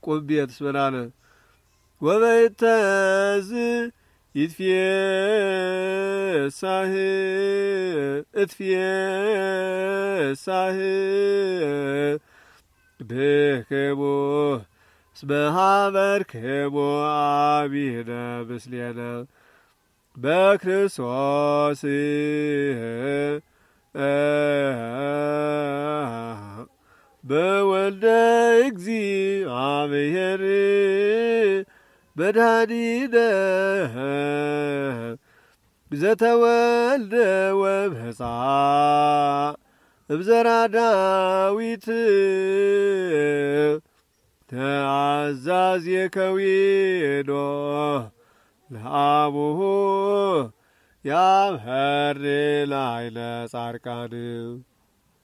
ያዕቆብ ቤት ስበናነ ወበይተዝ ይትፌሳህ እትፌሳህ ብክሙ ስበሃበርክሙ አቢነ ምስሌነ በክርስቶስ በወልደ እግዚአብሔር መድኃኒነ ዘተወልደ ወብሕፃ እምዘራ ዳዊት ተአዛዝ የከዊኖ ለአቡሁ ያብህር ላዕለ ጻድቃን